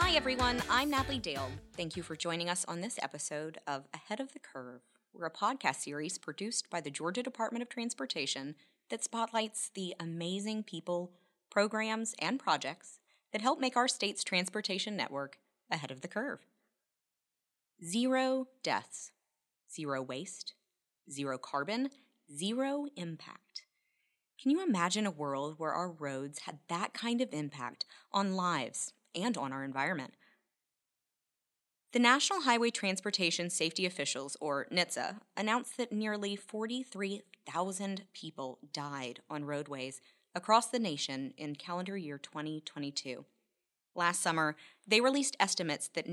Hi, everyone. I'm Natalie Dale. Thank you for joining us on this episode of Ahead of the Curve. We're a podcast series produced by the Georgia Department of Transportation that spotlights the amazing people, programs, and projects that help make our state's transportation network ahead of the curve. 0 deaths, 0 waste, 0 carbon, 0 impact. Can you imagine a world where our roads had that kind of impact on lives and on our environment? The National Highway Transportation Safety Officials, or NHTSA, announced that nearly 43,000 people died on roadways across the nation in calendar year 2022. Last summer, they released estimates that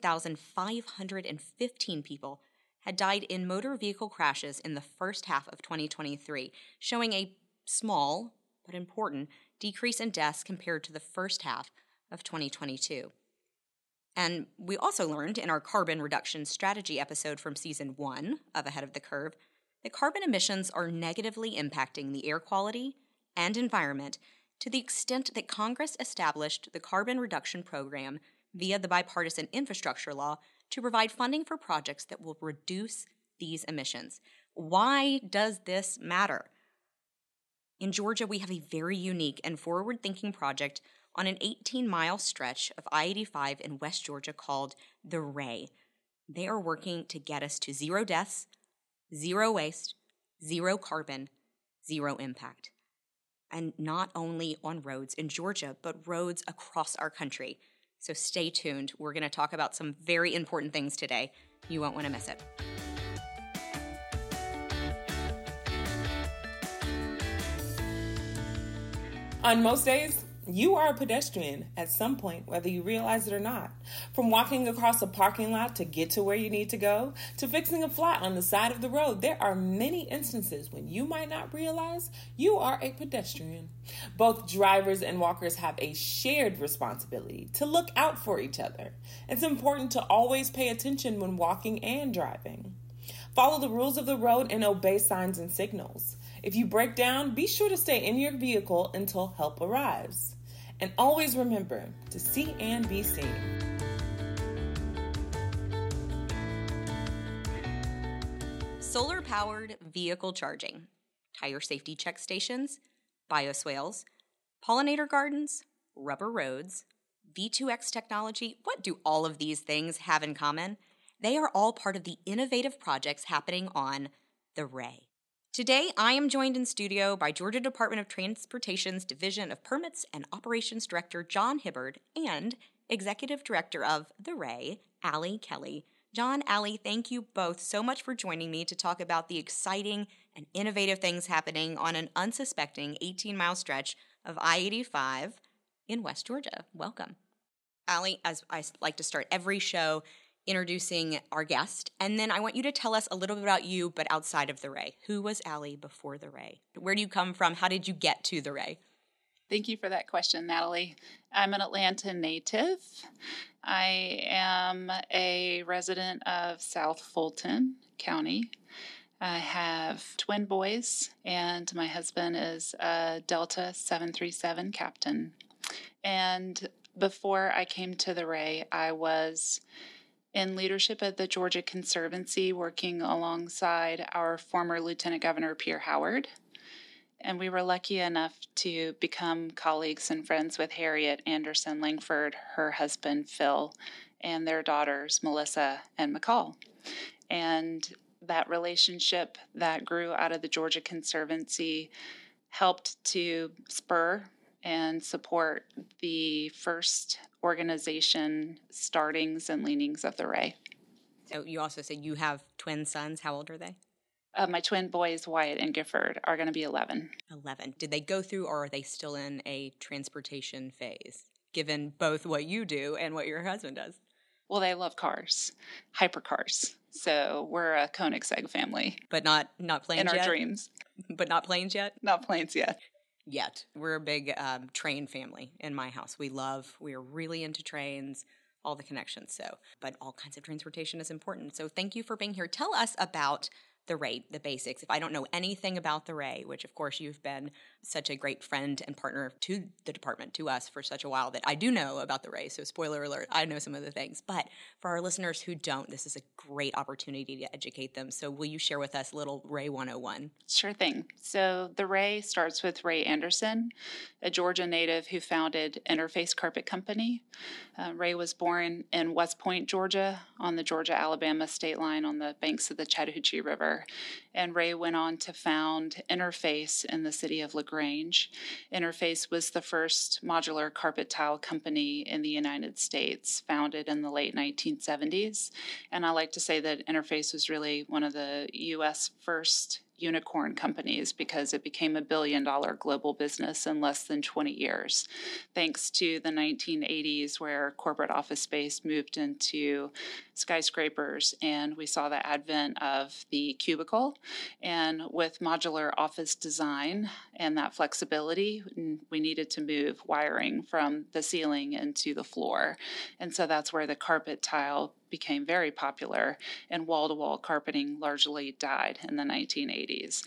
19,515 people had died in motor vehicle crashes in the first half of 2023, showing a small but important decrease in deaths compared to the first half of 2022. And we also learned in our carbon reduction strategy episode from season 1 of Ahead of the Curve that carbon emissions are negatively impacting the air quality and environment to the extent that Congress established the Carbon Reduction Program via the Bipartisan Infrastructure Law to provide funding for projects that will reduce these emissions. Why does this matter? In Georgia, we have a very unique and forward-thinking project on an 18-mile stretch of I-85 in West Georgia called the RAY. They are working to get us to 0 deaths, 0 waste, 0 carbon, 0 impact. And not only on roads in Georgia, but roads across our country. So stay tuned. We're going to talk about some very important things today. You won't want to miss it. On most days, you are a pedestrian at some point, whether you realize it or not. From walking across a parking lot to get to where you need to go, to fixing a flat on the side of the road, there are many instances when you might not realize you are a pedestrian. Both drivers and walkers have a shared responsibility to look out for each other. It's important to always pay attention when walking and driving. Follow the rules of the road and obey signs and signals. If you break down, be sure to stay in your vehicle until help arrives. And always remember to see and be seen. Solar-powered vehicle charging, tire safety check stations, bioswales, pollinator gardens, rubber roads, V2X technology. What do all of these things have in common? They are all part of the innovative projects happening on the RAY. Today, I am joined in studio by Georgia Department of Transportation's Division of Permits and Operations Director John Hibbard and Executive Director of the RAY, Allie Kelly. John, Allie, thank you both so much for joining me to talk about the exciting and innovative things happening on an unsuspecting 18-mile stretch of I-85 in West Georgia. Welcome. Allie, as I like to start every show, introducing our guest, and then I want you to tell us a little bit about you, but outside of the RAY. Who was Allie before the RAY? Where do you come from? How did you get to the RAY? Thank you for that question, Natalie. I'm an Atlanta native. I am a resident of South Fulton County. I have twin boys, and my husband is a Delta 737 captain. And before I came to the RAY, I was in leadership at the Georgia Conservancy, working alongside our former Lieutenant Governor Pierre Howard. And we were lucky enough to become colleagues and friends with Harriet Anderson Langford, her husband Phil, and their daughters Melissa and McCall. And that relationship that grew out of the Georgia Conservancy helped to spur and support the first organization startings and leanings of the RAY. So you also said you have twin sons. How old are they? My twin boys, Wyatt and Gifford, are going to be 11. 11. Did they go through, or are they still in a transportation phase, given both what you do and what your husband does? Well, they love cars, hypercars. So we're a Koenigsegg family. But not planes yet? In our dreams. But not planes yet? Not planes yet. Yet. We're a big train family in my house. We're really into trains, all the connections. But all kinds of transportation is important. So thank you for being here. Tell us about the Ray, the basics. If I don't know anything about the Ray, which of course you've been such a great friend and partner to the department, to us for such a while, that I do know about the Ray. So spoiler alert, I know some of the things. But for our listeners who don't, this is a great opportunity to educate them. So will you share with us a little Ray 101? Sure thing. So the Ray starts with Ray Anderson, a Georgia native who founded Interface Carpet Company. Ray was born in West Point, Georgia, on the Georgia-Alabama state line on the banks of the Chattahoochee River. And Ray went on to found Interface in the city of LaGrange. Interface was the first modular carpet tile company in the United States, founded in the late 1970s. And I like to say that Interface was really one of the U.S. first unicorn companies because it became $1 billion global business in less than 20 years, thanks to the 1980s where corporate office space moved into skyscrapers and we saw the advent of the cubicle. And with modular office design and that flexibility, we needed to move wiring from the ceiling into the floor. And so that's where the carpet tile became very popular, and wall-to-wall carpeting largely died in the 1980s.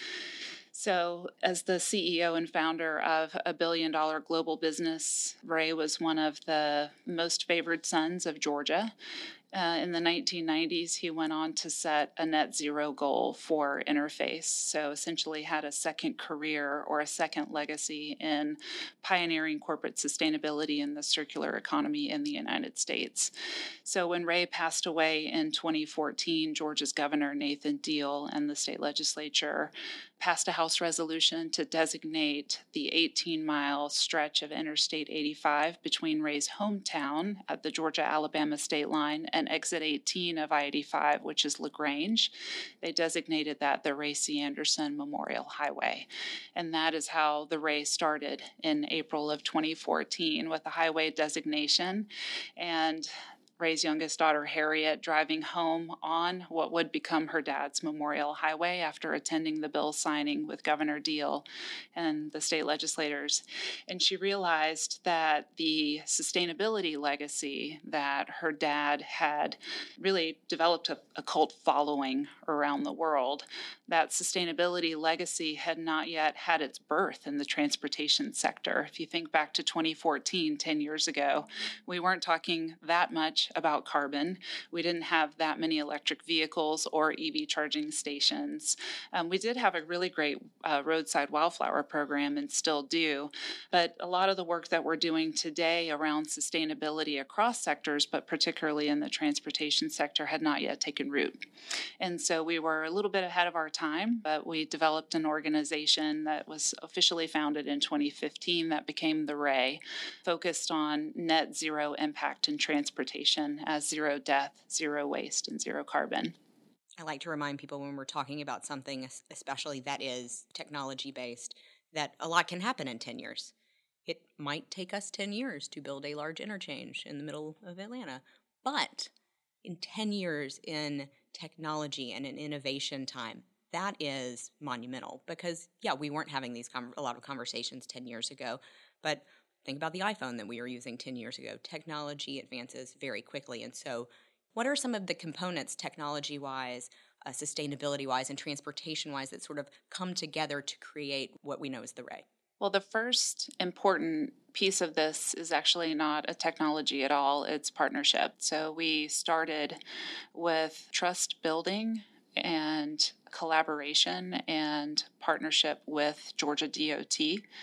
So as the CEO and founder of $1 billion global business, Ray was one of the most favored sons of Georgia. In the 1990s, he went on to set a net zero goal for Interface. So essentially had a second career or a second legacy in pioneering corporate sustainability in the circular economy in the United States. So when Ray passed away in 2014, Georgia's Governor Nathan Deal and the state legislature passed a House resolution to designate the 18-mile stretch of Interstate 85 between Ray's hometown at the Georgia-Alabama state line and exit 18 of I-85, which is LaGrange. They designated that the Ray C. Anderson Memorial Highway. And that is how the Ray started in April of 2014 with the highway designation. And Ray's youngest daughter, Harriet, driving home on what would become her dad's Memorial Highway after attending the bill signing with Governor Deal and the state legislators. And she realized that the sustainability legacy that her dad had really developed a cult following around the world, that sustainability legacy had not yet had its birth in the transportation sector. If you think back to 2014, 10 years ago, we weren't talking that much about carbon. We didn't have that many electric vehicles or EV charging stations. We did have a really great roadside wildflower program and still do, but a lot of the work that we're doing today around sustainability across sectors, but particularly in the transportation sector, had not yet taken root. And so we were a little bit ahead of our time, but we developed an organization that was officially founded in 2015 that became the Ray, focused on net zero impact in transportation as zero death, zero waste, and zero carbon. I like to remind people when we're talking about something, especially that is technology-based, that a lot can happen in 10 years. It might take us 10 years to build a large interchange in the middle of Atlanta, but in 10 years in technology and in innovation time, that is monumental because, yeah, we weren't having these a lot of conversations 10 years ago, but think about the iPhone that we were using 10 years ago. Technology advances very quickly. And so what are some of the components technology-wise, sustainability-wise, and transportation-wise that sort of come together to create what we know as the Ray? Well, the first important piece of this is actually not a technology at all. It's partnership. So we started with trust building and collaboration and partnership with Georgia DOT.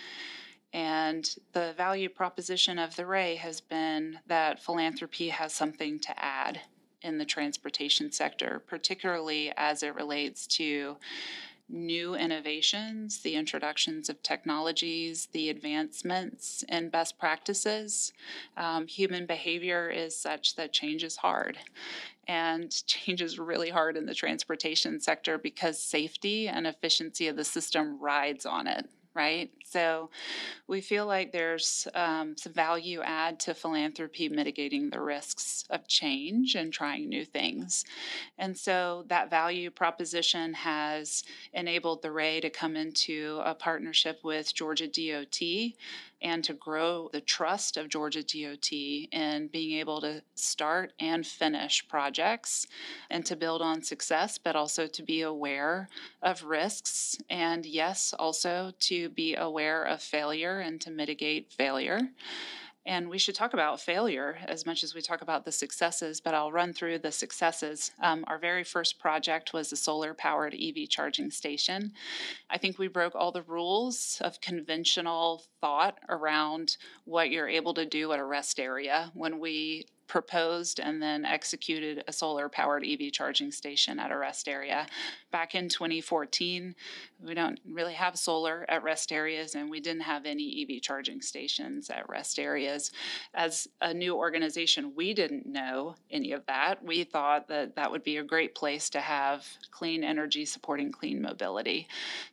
And the value proposition of the Ray has been that philanthropy has something to add in the transportation sector, particularly as it relates to new innovations, the introductions of technologies, the advancements in best practices. Human behavior is such that change is hard. And change is really hard in the transportation sector because safety and efficiency of the system rides on it. Right? So we feel like there's some value add to philanthropy mitigating the risks of change and trying new things. And so that value proposition has enabled the Ray to come into a partnership with Georgia DOT and to grow the trust of Georgia DOT in being able to start and finish projects and to build on success, but also to be aware of risks. And yes, also to be aware of failure and to mitigate failure. And we should talk about failure as much as we talk about the successes, but I'll run through the successes. Our very first project was a solar-powered EV charging station. I think we broke all the rules of conventional thought around what you're able to do at a rest area when we proposed and then executed a solar-powered EV charging station at a rest area. Back in 2014, we don't really have solar at rest areas, and we didn't have any EV charging stations at rest areas. As a new organization, we didn't know any of that. We thought that that would be a great place to have clean energy supporting clean mobility.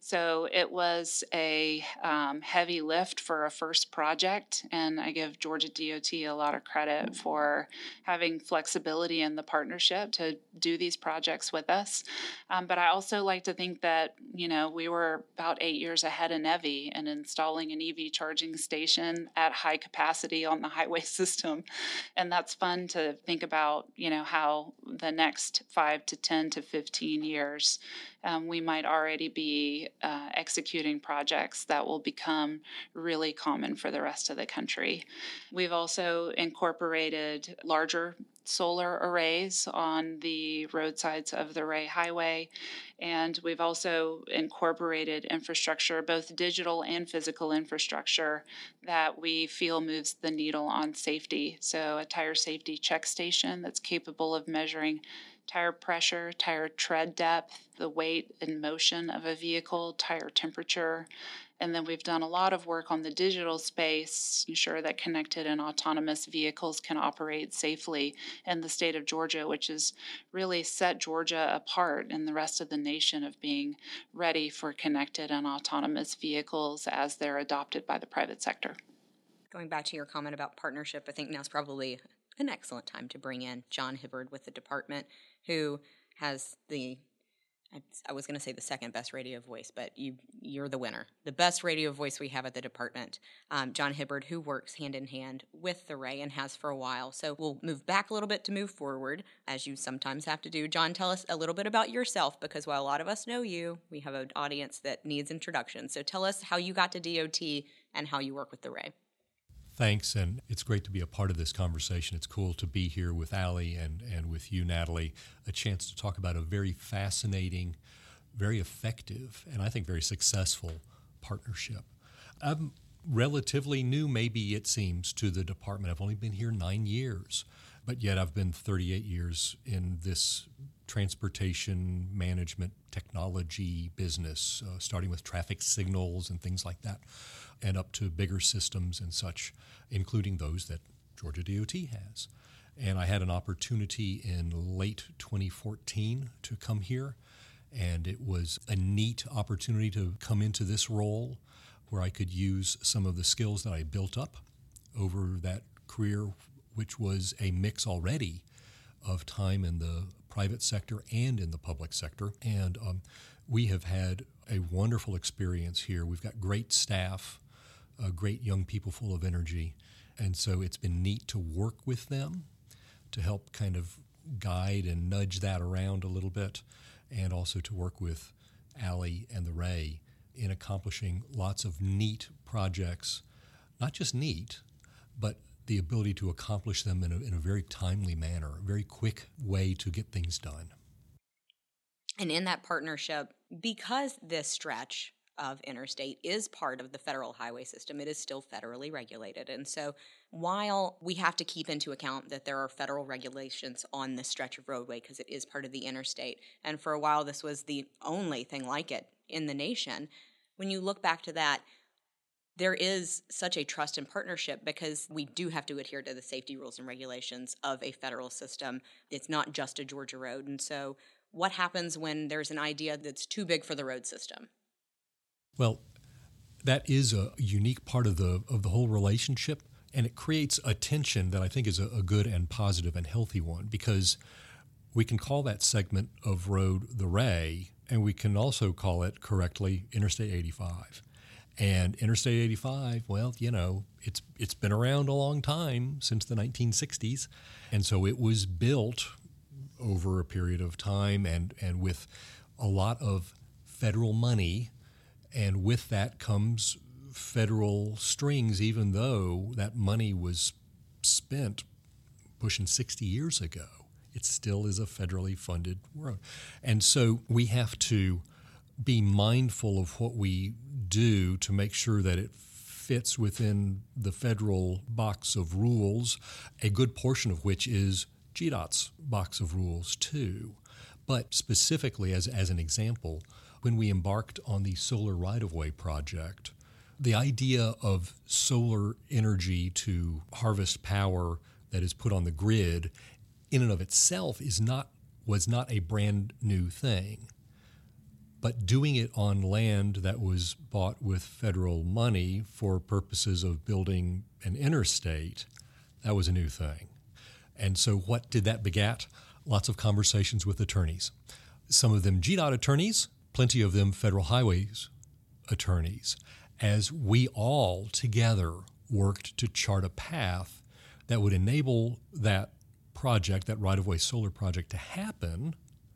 So it was a heavy lift for a first project, and I give Georgia DOT a lot of credit for having flexibility in the partnership to do these projects with us. But I also like to think that, we were about 8 years ahead of NEVI in installing an EV charging station at high capacity on the highway system. And that's fun to think about, how the next 5 to 10 to 15 years, we might already be executing projects that will become really common for the rest of the country. We've also incorporated larger solar arrays on the roadsides of the Ray Highway, and we've also incorporated infrastructure, both digital and physical infrastructure, that we feel moves the needle on safety. So a tire safety check station that's capable of measuring tire pressure, tire tread depth, the weight and motion of a vehicle, tire temperature. And then we've done a lot of work on the digital space, ensure that connected and autonomous vehicles can operate safely in the state of Georgia, which has really set Georgia apart in the rest of the nation of being ready for connected and autonomous vehicles as they're adopted by the private sector. Going back to your comment about partnership, I think now's probably an excellent time to bring in John Hibbard with the department, who has I was going to say the second best radio voice, but you're the winner. The best radio voice we have at the department, John Hibbard, who works hand in hand with the Ray and has for a while. So we'll move back a little bit to move forward, as you sometimes have to do. John, tell us a little bit about yourself, because while a lot of us know you, we have an audience that needs introduction. So tell us how you got to DOT and how you work with the Ray. Thanks, and it's great to be a part of this conversation. It's cool to be here with Allie and with you, Natalie, a chance to talk about a very fascinating, very effective, and I think very successful partnership. I'm relatively new, maybe it seems, to the department. I've only been here 9 years, but yet I've been 38 years in this transportation management technology business, starting with traffic signals and things like that, and up to bigger systems and such, including those that Georgia DOT has. And I had an opportunity in late 2014 to come here, and it was a neat opportunity to come into this role where I could use some of the skills that I built up over that career, which was a mix already of time in the private sector and in the public sector. And we have had a wonderful experience here. We've got great staff, great young people full of energy. And so it's been neat to work with them to help kind of guide and nudge that around a little bit, and also to work with Allie and the Ray in accomplishing lots of neat projects, not just neat, but the ability to accomplish them in a very timely manner, a very quick way to get things done. And in that partnership, because this stretch of interstate is part of the federal highway system, it is still federally regulated. And so while we have to keep into account that there are federal regulations on this stretch of roadway because it is part of the interstate, and for a while this was the only thing like it in the nation, when you look back to that, there is such a trust and partnership because we do have to adhere to the safety rules and regulations of a federal system. It's not just a Georgia road. And so what happens when there's an idea that's too big for the road system? Well, that is a unique part of the whole relationship, and it creates a tension that I think is a good and positive and healthy one, because we can call that segment of road the Ray, and we can also call it correctly Interstate 85. And Interstate 85, well, it's been around a long time, since the 1960s. And so it was built over a period of time and with a lot of federal money. And with that comes federal strings, even though that money was spent pushing 60 years ago. It still is a federally funded road. And so we have to be mindful of what we do to make sure that it fits within the federal box of rules, a good portion of which is GDOT's box of rules too. But specifically, as an example, when we embarked on the solar right-of-way project, the idea of solar energy to harvest power that is put on the grid in and of itself was not a brand new thing. But doing it on land that was bought with federal money for purposes of building an interstate, that was a new thing. And so what did that beget? Lots of conversations with attorneys. Some of them GDOT attorneys, plenty of them Federal Highways attorneys, as we all together worked to chart a path that would enable that project, that right-of-way solar project, to happen,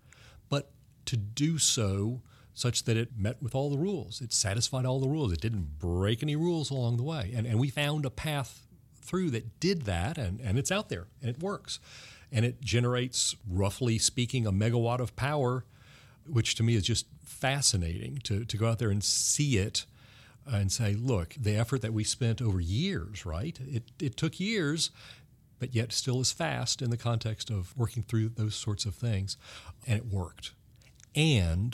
but to do so such that it met with all the rules. It satisfied all the rules. It didn't break any rules along the way. And we found a path through that did that, and it's out there, and it works. And it generates, roughly speaking, a megawatt of power, which to me is just fascinating to go out there and see it and say, look, the effort that we spent over years, right? It took years, but yet still is fast in the context of working through those sorts of things, and it worked. And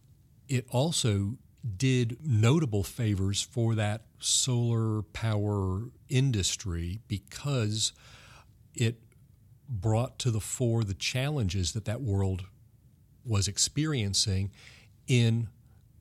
it also did notable favors for that solar power industry because it brought to the fore the challenges that world was experiencing in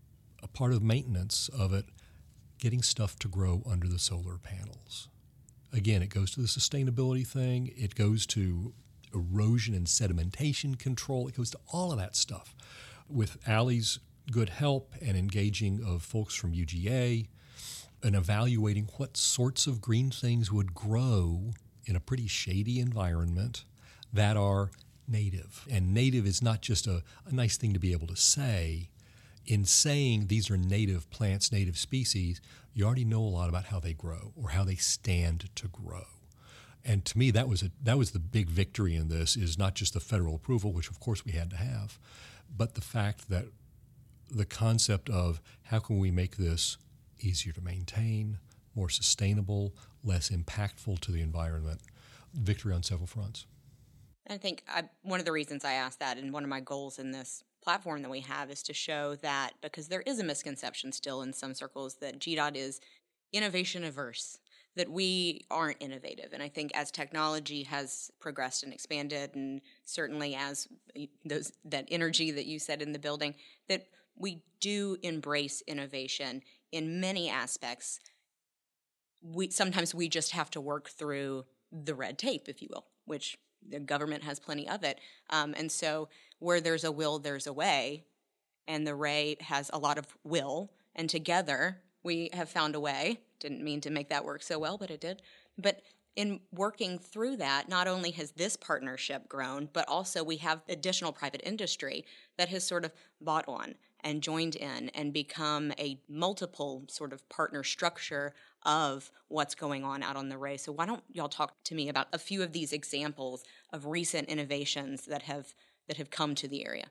a part of maintenance of it, getting stuff to grow under the solar panels. Again, it goes to the sustainability thing. It goes to erosion and sedimentation control. It goes to all of that stuff. With Allie's good help and engaging of folks from UGA and evaluating what sorts of green things would grow in a pretty shady environment that are native. And native is not just a nice thing to be able to say. In saying these are native plants, native species, you already know a lot about how they grow or how they stand to grow. And to me, that was the big victory in this, is not just the federal approval, which of course we had to have, but the fact that the concept of how can we make this easier to maintain, more sustainable, less impactful to the environment, victory on several fronts. I think one of the reasons I asked that, and one of my goals in this platform that we have, is to show that, because there is a misconception still in some circles that GDOT is innovation averse, that we aren't innovative. And I think as technology has progressed and expanded, and certainly as that energy that you said in the building, that we do embrace innovation in many aspects. Sometimes we just have to work through the red tape, if you will, which the government has plenty of it. And so where there's a will, there's a way. And the Ray has a lot of will. And together we have found a way. Didn't mean to make that work so well, but it did. But in working through that, not only has this partnership grown, but also we have additional private industry that has sort of bought on and joined in and become a multiple sort of partner structure of what's going on out on the Ray. So why don't y'all talk to me about a few of these examples of recent innovations that have come to the area?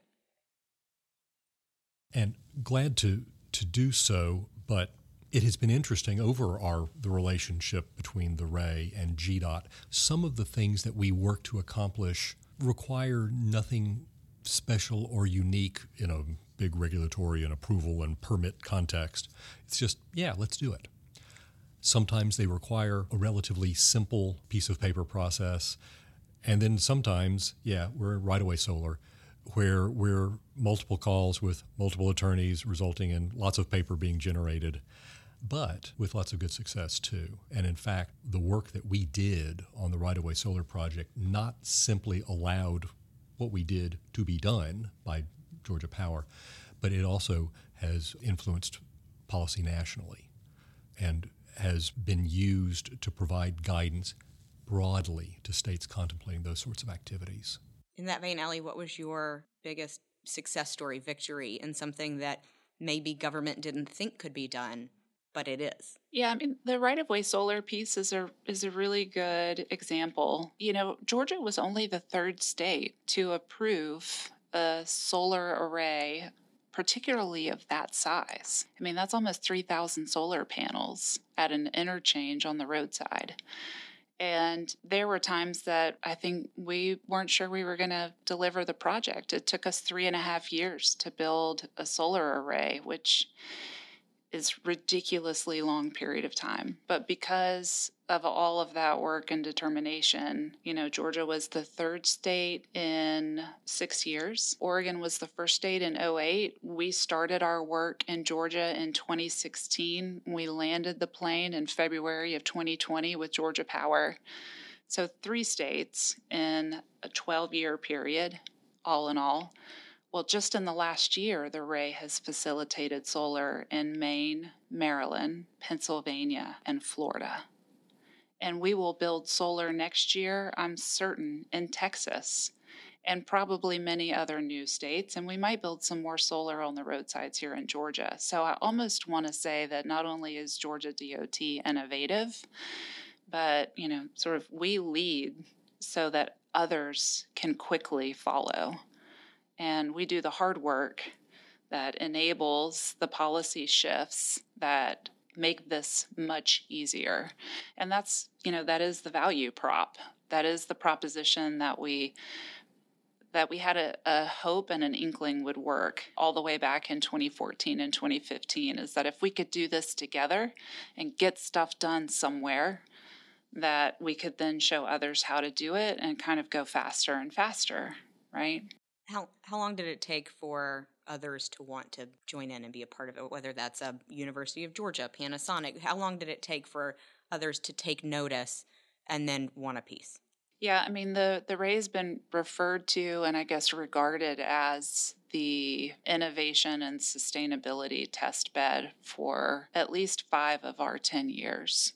And glad to do so, but it has been interesting over the relationship between the Ray and GDOT. Some of the things that we work to accomplish require nothing special or unique in a big regulatory and approval and permit context. It's just, yeah, let's do it. Sometimes they require a relatively simple piece of paper process. And then sometimes, yeah, we're right-of-way solar, where we're multiple calls with multiple attorneys resulting in lots of paper being generated, but with lots of good success too. And in fact, the work that we did on the right-of-way solar project not simply allowed what we did to be done by Georgia Power, but it also has influenced policy nationally. and has been used to provide guidance broadly to states contemplating those sorts of activities. In that vein, Allie, what was your biggest success story, victory, in something that maybe government didn't think could be done, but it is? Yeah, I mean, the right-of-way solar piece is a really good example. You know, Georgia was only the third state to approve a solar array, particularly of that size. I mean, that's almost 3,000 solar panels at an interchange on the roadside. And there were times that I think we weren't sure we were going to deliver the project. It took us 3.5 years to build a solar array, which is ridiculously long period of time. But because of all of that work and determination, you know, Georgia was the third state in 6 years. Oregon was the first state in 2008. We started our work in Georgia in 2016. We landed the plane in February of 2020 with Georgia Power. So 3 states in a 12-year period, all in all. Well, just in the last year, the array has facilitated solar in Maine, Maryland, Pennsylvania, and Florida. And we will build solar next year, I'm certain, in Texas and probably many other new states. And we might build some more solar on the roadsides here in Georgia. So I almost want to say that not only is Georgia DOT innovative, but, you know, sort of we lead so that others can quickly follow. And we do the hard work that enables the policy shifts that make this much easier. And that's, you know, that is the value prop. That is the proposition that we had a hope and an inkling would work all the way back in 2014 and 2015, is that if we could do this together and get stuff done somewhere, that we could then show others how to do it and kind of go faster and faster, right? How long did it take for others to want to join in and be a part of it, whether that's a University of Georgia, Panasonic? How long did it take for others to take notice and then want a piece? Yeah, I mean, the array has been referred to and I guess regarded as the innovation and sustainability test bed for at least 5 of our 10 years.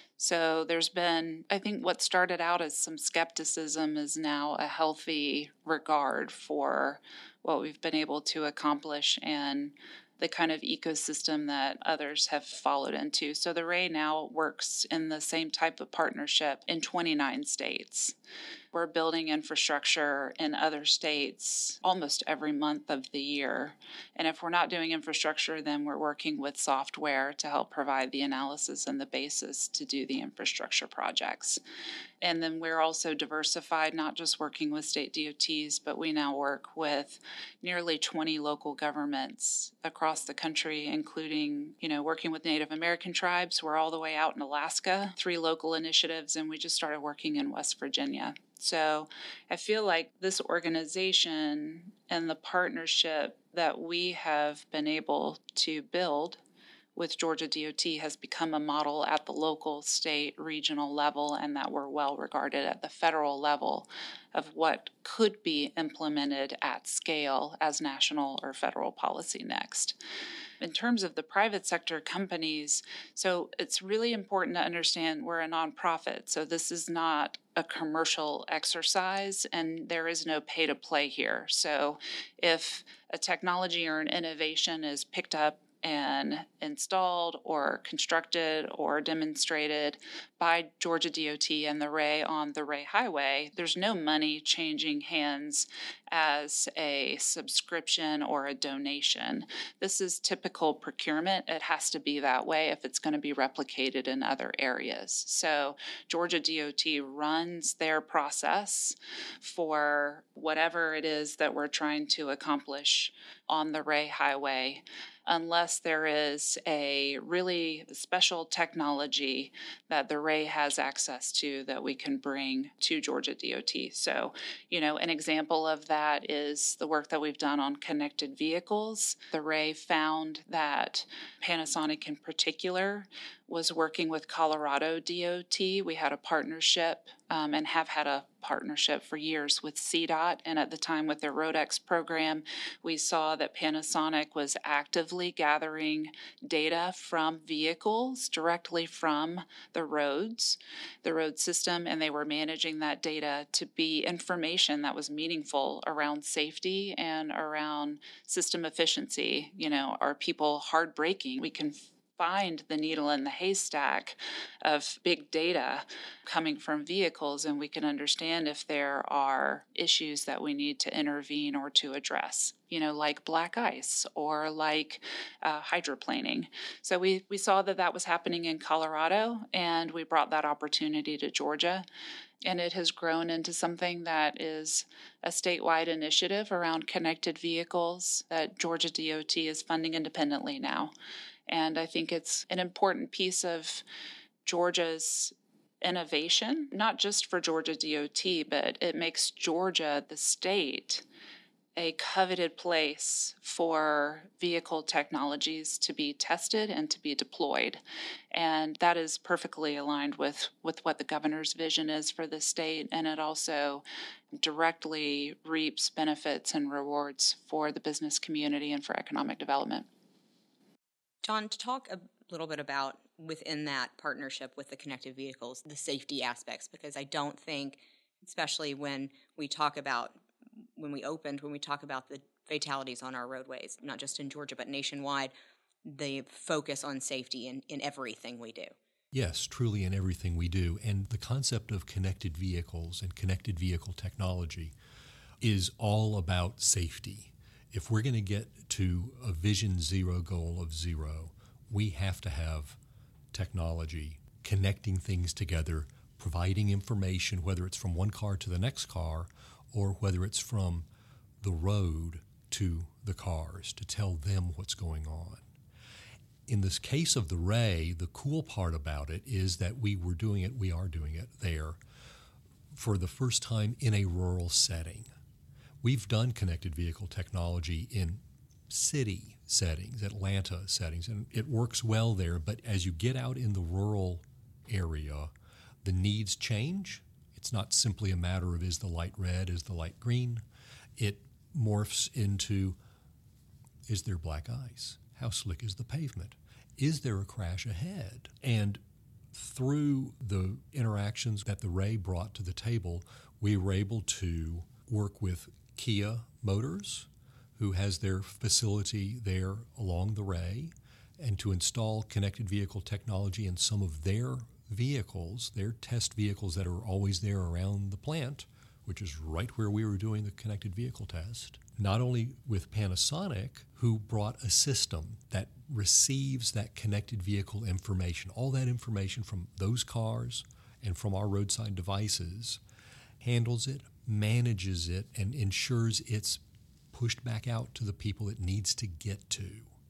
So there's been, I think what started out as some skepticism is now a healthy regard for what we've been able to accomplish and the kind of ecosystem that others have followed into. So the Array now works in the same type of partnership in 29 states. We're building infrastructure in other states almost every month of the year. And if we're not doing infrastructure, then we're working with software to help provide the analysis and the basis to do the infrastructure projects. And then we're also diversified, not just working with state DOTs, but we now work with nearly 20 local governments across the country, including, working with Native American tribes. We're all the way out in Alaska, 3 local initiatives, and we just started working in West Virginia. So I feel like this organization and the partnership that we have been able to build with Georgia DOT has become a model at the local, state, regional level, and that we're well regarded at the federal level of what could be implemented at scale as national or federal policy next. In terms of the private sector companies, so it's really important to understand we're a nonprofit, so this is not a commercial exercise and there is no pay to play here. So if a technology or an innovation is picked up and installed or constructed or demonstrated by Georgia DOT and the Ray on the Ray Highway, there's no money changing hands as a subscription or a donation. This is typical procurement. It has to be that way if it's going to be replicated in other areas. So Georgia DOT runs their process for whatever it is that we're trying to accomplish on the Ray Highway, unless there is a really special technology that the Ray has access to that we can bring to Georgia DOT. So, an example of that is the work that we've done on connected vehicles. The Ray found that Panasonic in particular was working with Colorado DOT. We had a partnership and have had a partnership for years with CDOT. And at the time with their RoadX program, we saw that Panasonic was actively gathering data from vehicles directly from the road system, and they were managing that data to be information that was meaningful around safety and around system efficiency. Are people hard braking? We can find the needle in the haystack of big data coming from vehicles, and we can understand if there are issues that we need to intervene or to address, like black ice or like hydroplaning. So we saw that was happening in Colorado, and we brought that opportunity to Georgia. And it has grown into something that is a statewide initiative around connected vehicles that Georgia DOT is funding independently now. And I think it's an important piece of Georgia's innovation, not just for Georgia DOT, but it makes Georgia, the state, a coveted place for vehicle technologies to be tested and to be deployed. And that is perfectly aligned with what the governor's vision is for the state, and it also directly reaps benefits and rewards for the business community and for economic development. John, to talk a little bit about within that partnership with the connected vehicles, the safety aspects, because I don't think, especially when we talk about the fatalities on our roadways, not just in Georgia, but nationwide, the focus on safety in everything we do. Yes, truly in everything we do. And the concept of connected vehicles and connected vehicle technology is all about safety. If we're going to get to a Vision Zero goal of zero, we have to have technology connecting things together, providing information, whether it's from one car to the next car or whether it's from the road to the cars, to tell them what's going on. In this case of the Ray, the cool part about it is that we are doing it there for the first time in a rural setting. We've done connected vehicle technology in city settings, Atlanta settings, and it works well there. But as you get out in the rural area, the needs change. It's not simply a matter of is the light red, is the light green. It morphs into, is there black ice? How slick is the pavement? Is there a crash ahead? And through the interactions that the Ray brought to the table, we were able to work with Kia Motors, who has their facility there along the Ray, and to install connected vehicle technology in some of their vehicles, their test vehicles that are always there around the plant, which is right where we were doing the connected vehicle test. Not only with Panasonic, who brought a system that receives that connected vehicle information, all that information from those cars and from our roadside devices, handles it, manages it, and ensures it's pushed back out to the people it needs to get to.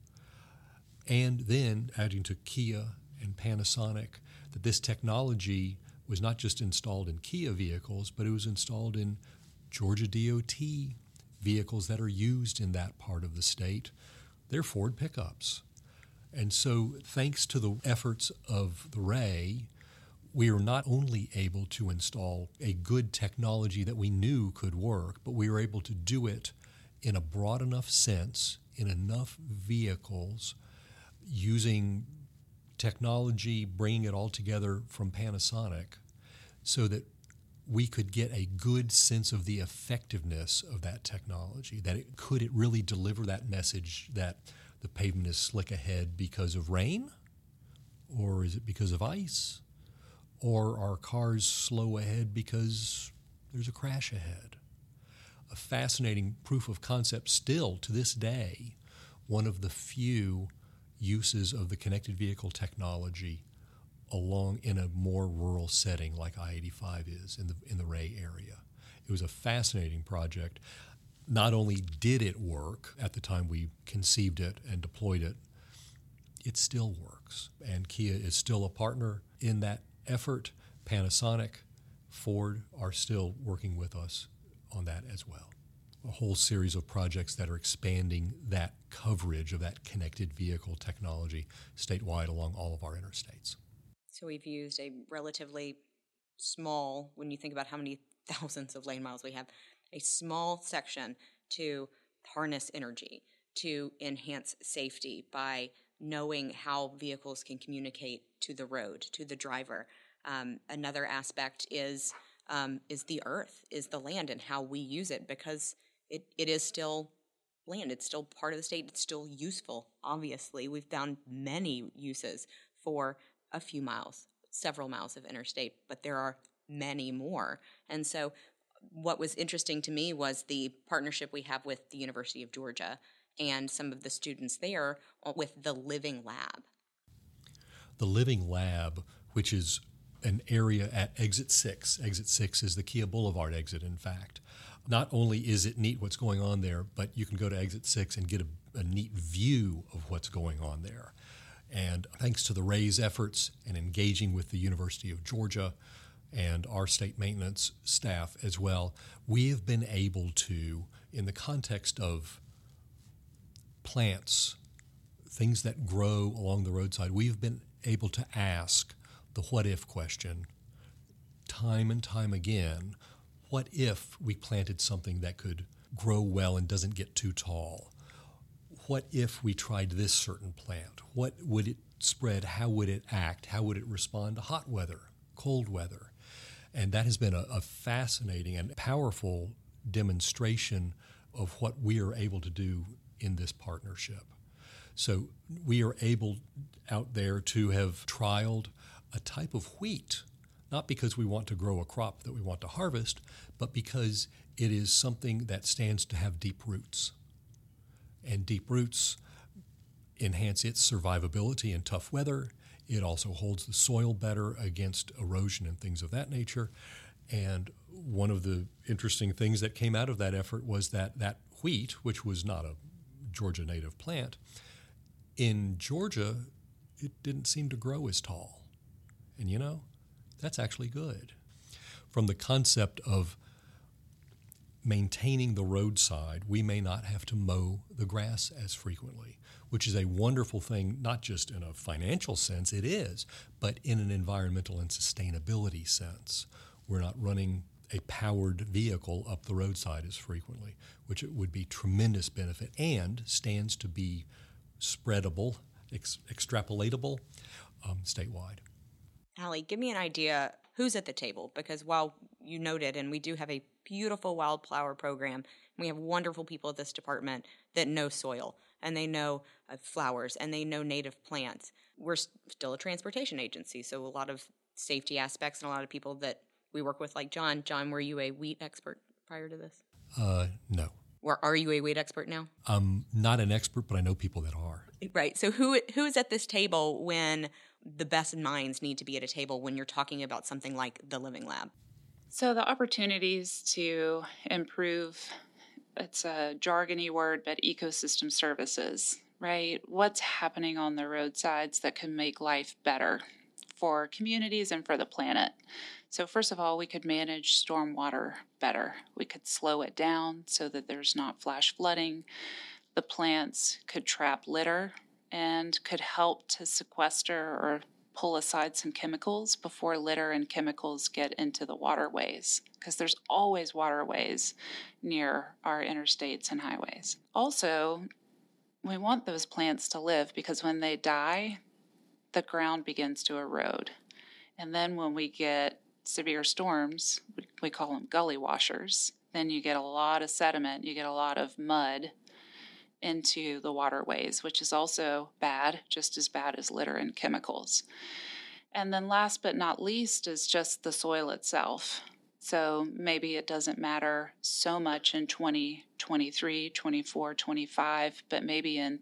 And then, adding to Kia and Panasonic, that this technology was not just installed in Kia vehicles, but it was installed in Georgia DOT vehicles that are used in that part of the state. They're Ford pickups. And so, thanks to the efforts of the Ray, we are not only able to install a good technology that we knew could work, but we were able to do it in a broad enough sense, in enough vehicles, using technology, bringing it all together from Panasonic, so that we could get a good sense of the effectiveness of that technology, that could it really deliver that message that the pavement is slick ahead because of rain, or is it because of ice? Or are cars slow ahead because there's a crash ahead? A fascinating proof of concept still to this day, one of the few uses of the connected vehicle technology along in a more rural setting like I-85 is in the Ray area. It was a fascinating project. Not only did it work at the time we conceived it and deployed it, it still works. And Kia is still a partner in that effort. Panasonic, Ford are still working with us on that as well. a whole series of projects that are expanding that coverage of that connected vehicle technology statewide along all of our interstates. So we've used a relatively small, when you think about how many thousands of lane miles we have, a small section to harness energy, to enhance safety by knowing how vehicles can communicate to the road, to the driver. Another aspect is the earth, is the land, and how we use it, because it is still land. It's still part of the state. It's still useful, obviously. We've found many uses for a few miles, several miles of interstate, but there are many more. And so what was interesting to me was the partnership we have with the University of Georgia and some of the students there with the Living Lab. The Living Lab, which is an area at Exit 6. Exit 6 is the Kia Boulevard exit, in fact. Not only is it neat what's going on there, but you can go to Exit 6 and get a neat view of what's going on there. And thanks to the RAISE efforts and engaging with the University of Georgia and our state maintenance staff as well, we have been able to, in the context of plants, things that grow along the roadside, we've been able to ask the what-if question time and time again. What if we planted something that could grow well and doesn't get too tall? What if we tried this certain plant? What would it spread? How would it act? How would it respond to hot weather, cold weather? And that has been a fascinating and powerful demonstration of what we are able to do in this partnership. So we are able out there to have trialed a type of wheat, not because we want to grow a crop that we want to harvest, but because it is something that stands to have deep roots. And deep roots enhance its survivability in tough weather. It also holds the soil better against erosion and things of that nature. And one of the interesting things that came out of that effort was that wheat, which was not a Georgia native plant, in Georgia, it didn't seem to grow as tall. And that's actually good. From the concept of maintaining the roadside, we may not have to mow the grass as frequently, which is a wonderful thing, not just in a financial sense, it is, but in an environmental and sustainability sense. We're not running a powered vehicle up the roadside as frequently, which it would be tremendous benefit and stands to be spreadable, extrapolatable statewide. Allie, give me an idea who's at the table, because while you noted, and we do have a beautiful wildflower program, we have wonderful people at this department that know soil, and they know flowers, and they know native plants. We're still a transportation agency, so a lot of safety aspects and a lot of people that we work with, like John. John, were you a wheat expert prior to this? No. Or are you a wheat expert now? I'm not an expert, but I know people that are. Right. So who is at this table when the best minds need to be at a table when you're talking about something like the Living Lab? So the opportunities to improve, it's a jargony word, but ecosystem services, right? What's happening on the roadsides that can make life better for communities and for the planet? So first of all, we could manage stormwater better. We could slow it down so that there's not flash flooding. The plants could trap litter and could help to sequester or pull aside some chemicals before litter and chemicals get into the waterways, because there's always waterways near our interstates and highways. Also, we want those plants to live, because when they die, the ground begins to erode. And then when we get severe storms, we call them gully washers, then you get a lot of sediment, you get a lot of mud into the waterways, which is also bad, just as bad as litter and chemicals. And then last but not least is just the soil itself. So maybe it doesn't matter so much in 2023, 24, 25, but maybe in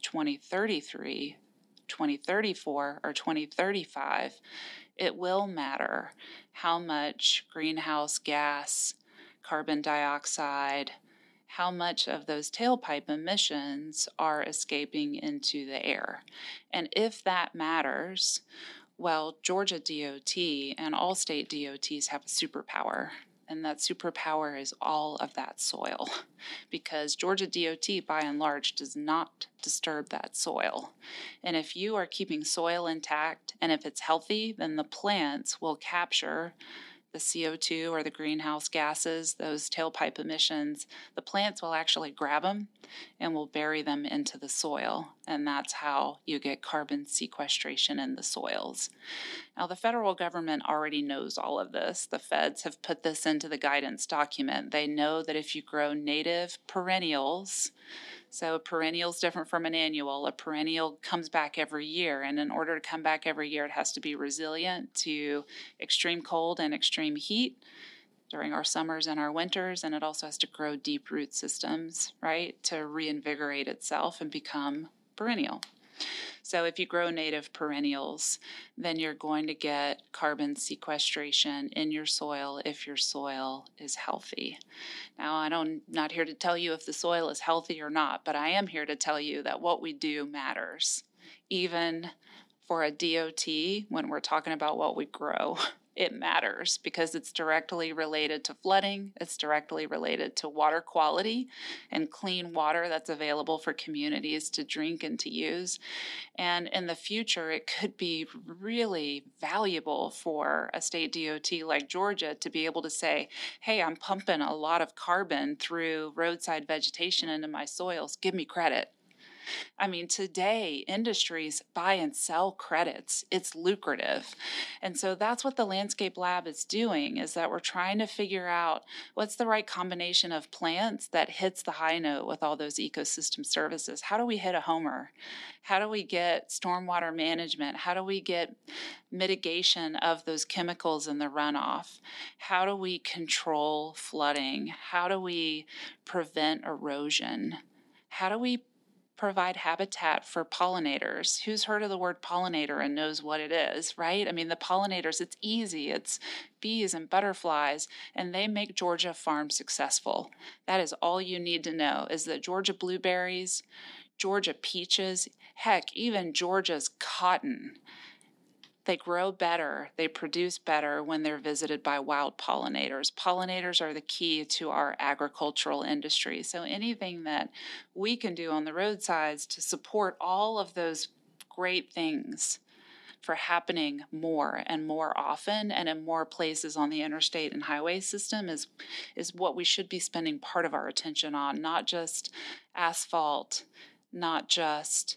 2033, 2034, or 2035, it will matter how much greenhouse gas, carbon dioxide, how much of those tailpipe emissions are escaping into the air. And if that matters, well, Georgia DOT and all state DOTs have a superpower. And that superpower is all of that soil, because Georgia DOT, by and large, does not disturb that soil. And if you are keeping soil intact and if it's healthy, then the plants will capture the CO2 or the greenhouse gases, those tailpipe emissions. The plants will actually grab them and will bury them into the soil. And that's how you get carbon sequestration in the soils. Now, the federal government already knows all of this. The feds have put this into the guidance document. They know that if you grow native perennials, so a perennial is different from an annual. A perennial comes back every year, and in order to come back every year, it has to be resilient to extreme cold and extreme heat during our summers and our winters, and it also has to grow deep root systems, right, to reinvigorate itself and become perennial. So if you grow native perennials, then you're going to get carbon sequestration in your soil if your soil is healthy. Now, I'm not here to tell you if the soil is healthy or not, but I am here to tell you that what we do matters. Even for a DOT, when we're talking about what we grow, it matters because it's directly related to flooding. It's directly related to water quality and clean water that's available for communities to drink and to use. And in the future, it could be really valuable for a state DOT like Georgia to be able to say, hey, I'm pumping a lot of carbon through roadside vegetation into my soils. Give me credit. I mean, today, industries buy and sell credits. It's lucrative. And so that's what the Landscape Lab is doing, is that we're trying to figure out what's the right combination of plants that hits the high note with all those ecosystem services. How do we hit a homer? How do we get stormwater management? How do we get mitigation of those chemicals in the runoff? How do we control flooding? How do we prevent erosion? How do we provide habitat for pollinators? Who's heard of the word pollinator and knows what it is, right? I mean, the pollinators, it's easy. It's bees and butterflies, and they make Georgia farm successful. That is all you need to know, is that Georgia blueberries, Georgia peaches, heck, even Georgia's cotton, they grow better, they produce better when they're visited by wild pollinators. Pollinators are the key to our agricultural industry. So anything that we can do on the roadsides to support all of those great things for happening more and more often and in more places on the interstate and highway system is what we should be spending part of our attention on, not just asphalt, not just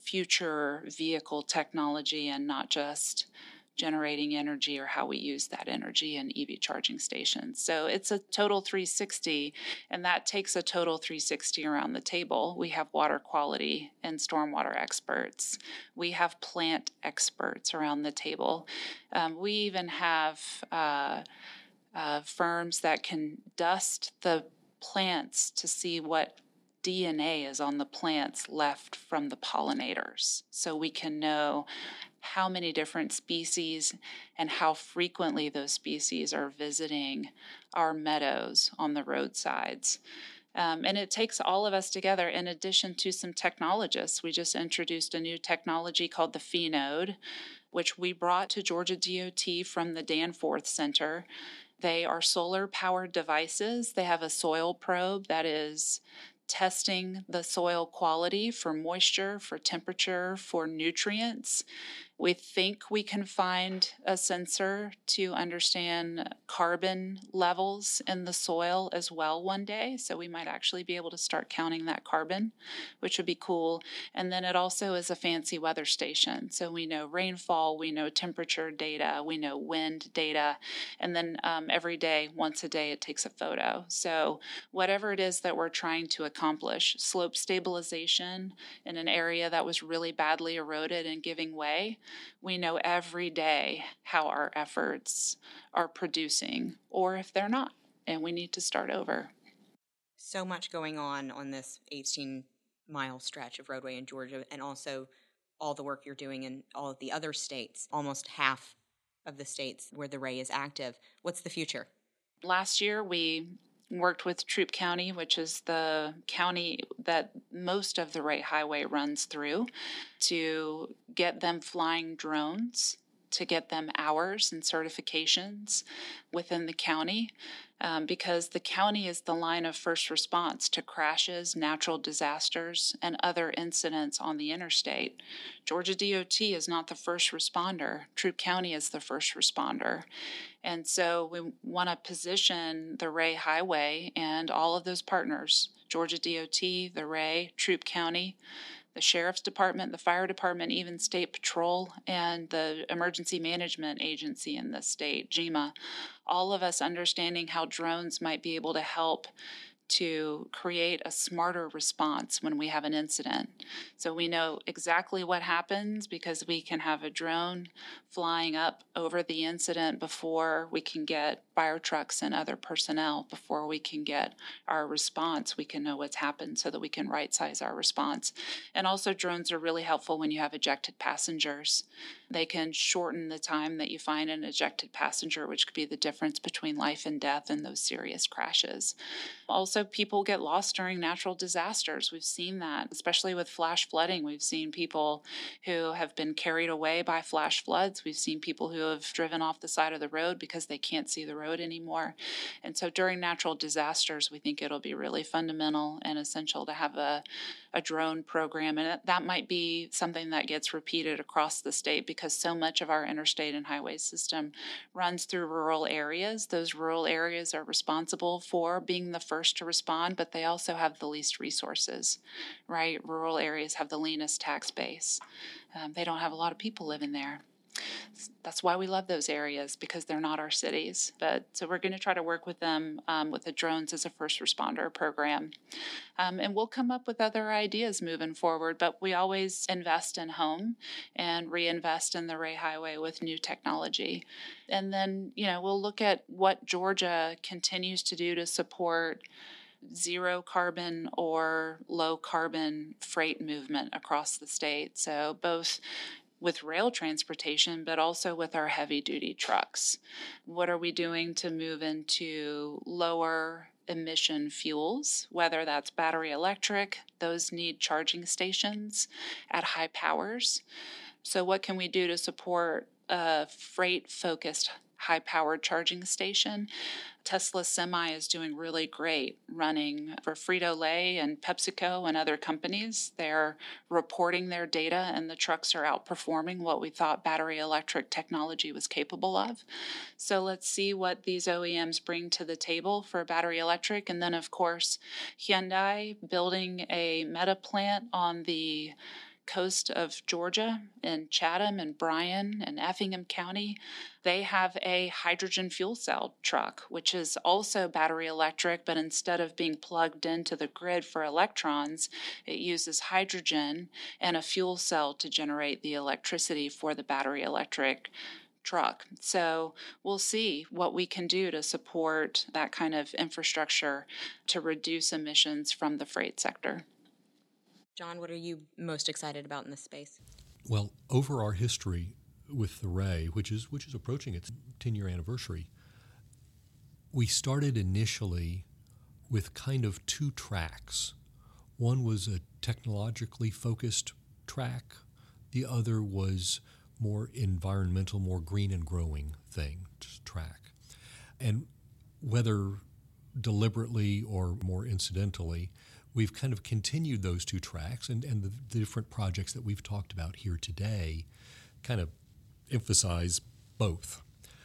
future vehicle technology, and not just generating energy or how we use that energy in EV charging stations. So it's a total 360, and that takes a total 360 around the table. We have water quality and stormwater experts. We have plant experts around the table. We even have firms that can dust the plants to see what DNA is on the plants left from the pollinators, so we can know how many different species and how frequently those species are visiting our meadows on the roadsides. And it takes all of us together, in addition to some technologists. We just introduced a new technology called the Phenode, which we brought to Georgia DOT from the Danforth Center. They are solar-powered devices. They have a soil probe that is testing the soil quality for moisture, for temperature, for nutrients. We think we can find a sensor to understand carbon levels in the soil as well one day. So we might actually be able to start counting that carbon, which would be cool. And then it also is a fancy weather station. So we know rainfall, we know temperature data, we know wind data. And then every day, once a day, it takes a photo. So whatever it is that we're trying to accomplish, slope stabilization in an area that was really badly eroded and giving way, we know every day how our efforts are producing, or if they're not, and we need to start over. So much going on this 18-mile stretch of roadway in Georgia, and also all the work you're doing in all of the other states, almost half of the states where the Ray is active. What's the future? Last year, we worked with Troup County, which is the county that most of the Ray Highway runs through, to get them flying drones to get them hours and certifications within the county, because the county is the line of first response to crashes, natural disasters, and other incidents on the interstate. Georgia DOT is not the first responder. Troup County is the first responder. And so we want to position the Ray Highway and all of those partners, Georgia DOT, the Ray, Troup County, the Sheriff's Department, the Fire Department, even State Patrol, and the Emergency Management Agency in the state, GEMA, all of us understanding how drones might be able to help to create a smarter response when we have an incident. So we know exactly what happens because we can have a drone flying up over the incident before we can get fire trucks and other personnel, before we can get our response. We can know what's happened so that we can right-size our response. And also drones are really helpful when you have ejected passengers. They can shorten the time that you find an ejected passenger, which could be the difference between life and death in those serious crashes. Also, people get lost during natural disasters. We've seen that, especially with flash flooding. We've seen people who have been carried away by flash floods. We've seen people who have driven off the side of the road because they can't see the road anymore. And so during natural disasters, we think it'll be really fundamental and essential to have a drone program. And that might be something that gets repeated across the state because so much of our interstate and highway system runs through rural areas. Those rural areas are responsible for being the first to respond, but they also have the least resources, right? Rural areas have the leanest tax base. They don't have a lot of people living there. That's why we love those areas, because they're not our cities. But so we're going to try to work with them with the drones as a first responder program. And we'll come up with other ideas moving forward, but we always invest in home and reinvest in the Ray Highway with new technology. And then, we'll look at what Georgia continues to do to support zero carbon or low carbon freight movement across the state. So both with rail transportation, but also with our heavy duty trucks. What are we doing to move into lower emission fuels, whether that's battery electric? Those need charging stations at high powers. So what can we do to support a freight-focused high-powered charging station? Tesla Semi is doing really great running for Frito-Lay and PepsiCo and other companies. They're reporting their data, and the trucks are outperforming what we thought battery electric technology was capable of. So let's see what these OEMs bring to the table for battery electric. And then, of course, Hyundai building a meta plant on the coast of Georgia in Chatham and Bryan and Effingham County. They have a hydrogen fuel cell truck, which is also battery electric, but instead of being plugged into the grid for electrons, it uses hydrogen and a fuel cell to generate the electricity for the battery electric truck. So we'll see what we can do to support that kind of infrastructure to reduce emissions from the freight sector. John, what are you most excited about in this space? Well, over our history with the Ray, which is approaching its 10-year anniversary, we started initially with kind of two tracks. One was a technologically focused track. The other was more environmental, more green and growing track. And whether deliberately or more incidentally, we've kind of continued those two tracks, and the different projects that we've talked about here today kind of emphasize both.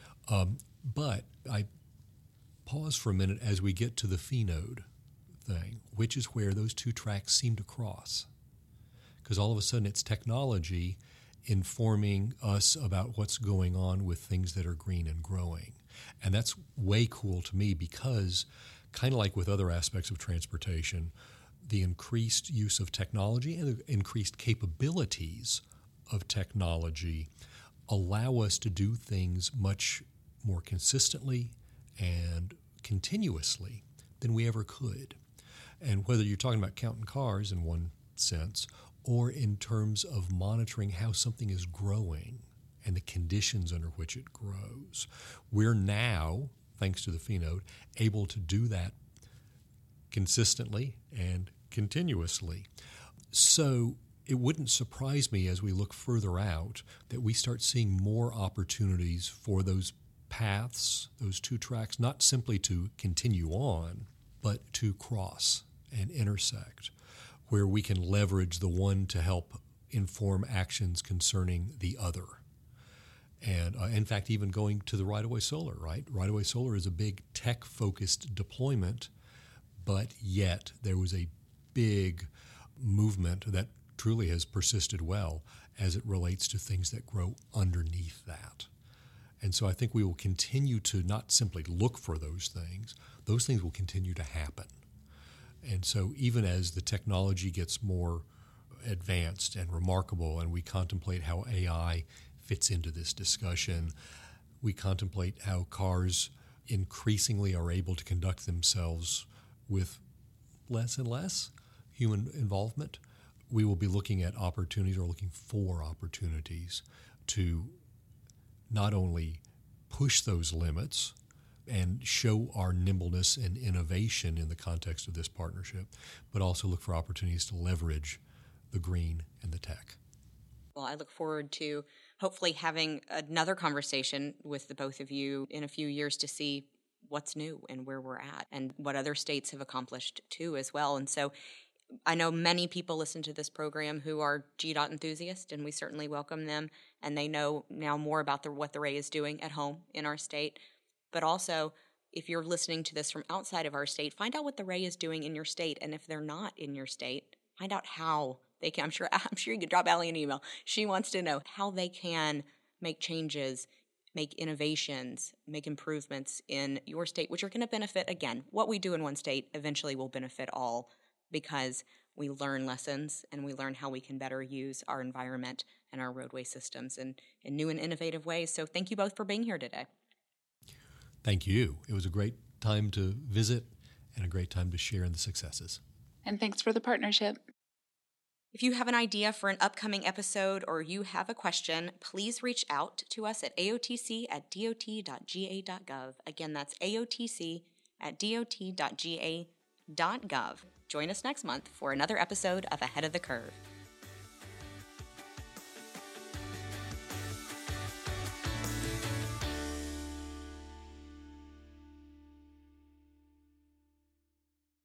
But I pause for a minute as we get to the Phenode thing, which is where those two tracks seem to cross. Because all of a sudden it's technology informing us about what's going on with things that are green and growing. And that's way cool to me because, kind of like with other aspects of transportation, the increased use of technology and the increased capabilities of technology allow us to do things much more consistently and continuously than we ever could. And whether you're talking about counting cars in one sense or in terms of monitoring how something is growing and the conditions under which it grows, we're now, thanks to the Phenode, able to do that consistently and continuously. So it wouldn't surprise me as we look further out that we start seeing more opportunities for those paths, those two tracks, not simply to continue on, but to cross and intersect, where we can leverage the one to help inform actions concerning the other. And in fact, even going to the right-of-way solar, right? Right-of-way solar is a big tech-focused deployment, but yet there was a big movement that truly has persisted well as it relates to things that grow underneath that. And so I think we will continue to not simply look for those things will continue to happen. And so even as the technology gets more advanced and remarkable, and we contemplate how AI fits into this discussion, we contemplate how cars increasingly are able to conduct themselves with less and less human involvement, we will be looking at opportunities or looking for opportunities to not only push those limits and show our nimbleness and innovation in the context of this partnership, but also look for opportunities to leverage the green and the tech. Well, I look forward to hopefully having another conversation with the both of you in a few years to see what's new and where we're at and what other states have accomplished too as well. And so I know many people listen to this program who are GDOT enthusiasts, and we certainly welcome them, and they know now more about what the Ray is doing at home in our state. But also, if you're listening to this from outside of our state, find out what the Ray is doing in your state, and if they're not in your state, find out how they can. I'm sure you could drop Allie an email. She wants to know how they can make changes, make innovations, make improvements in your state, which are going to benefit, again, what we do in one state eventually will benefit all, because we learn lessons and we learn how we can better use our environment and our roadway systems in new and innovative ways. So thank you both for being here today. Thank you. It was a great time to visit and a great time to share in the successes. And thanks for the partnership. If you have an idea for an upcoming episode or you have a question, please reach out to us at aotc@dot.ga.gov. Again, that's aotc@dot.ga.gov. Join us next month for another episode of Ahead of the Curve.